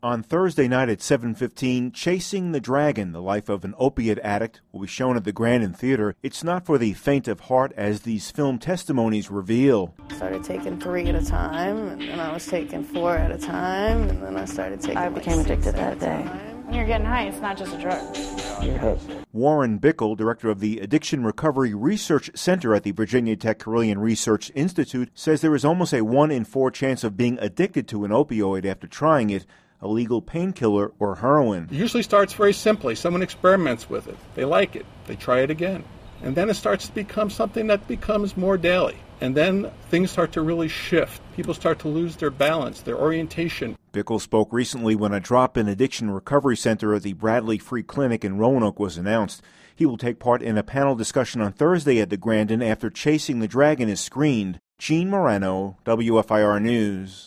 On Thursday night at 7:15, Chasing the Dragon, the life of an opiate addict, will be shown at the Grandin Theater. It's not for the faint of heart, as these film testimonies reveal. I started taking 3 at a time, and then I was taking 4 at a time, and then I started taking I became addicted that day. When you're getting high, it's not just a drug. You're hooked. Warren Bickel, director of the Addiction Recovery Research Center at the Virginia Tech Carilion Research Institute, says there is almost a 1 in 4 chance of being addicted to an opioid after trying it, a legal painkiller or heroin. It usually starts very simply. Someone experiments with it. They like it. They try it again. And then it starts to become something that becomes more daily. And then things start to really shift. People start to lose their balance, their orientation. Bickel spoke recently when a drop-in addiction recovery center at the Bradley Free Clinic in Roanoke was announced. He will take part in a panel discussion on Thursday at the Grandin after Chasing the Dragon is screened. Gene Morano, WFIR News.